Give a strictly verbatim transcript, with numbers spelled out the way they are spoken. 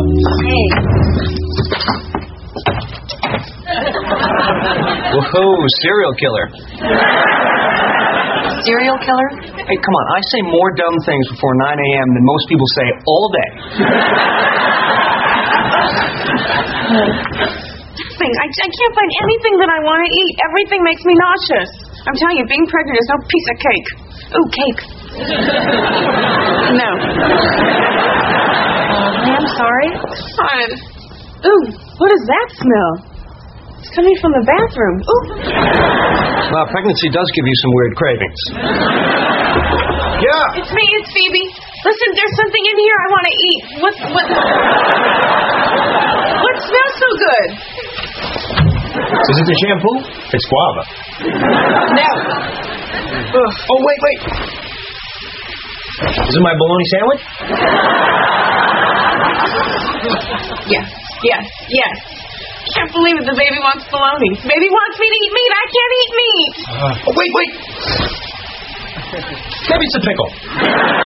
Hey. Whoa, serial killer. Serial killer? Hey, come on. I say more dumb things before nine a.m. than most people say all day. Nothing. I, I can't find anything that I want to eat. Everything makes me nauseous. I'm telling you, being pregnant is no piece of cake. Ooh, cake. No. Oh, I'm sorry. God. Ooh, what does that smell? It's coming from the bathroom. Ooh. Well, pregnancy does give you some weird cravings. Yeah. It's me. It's Phoebe. Listen, there's something in here I want to eat. What? What? What smells so good? Is it the shampoo? It's guava. No. Oh, wait, wait. Is it my bologna sandwich? Yes, yes, yes. Can't believe it. The baby wants bologna. Baby wants me to eat meat. I can't eat meat. Uh, oh, wait, wait. Maybe it's a pickle.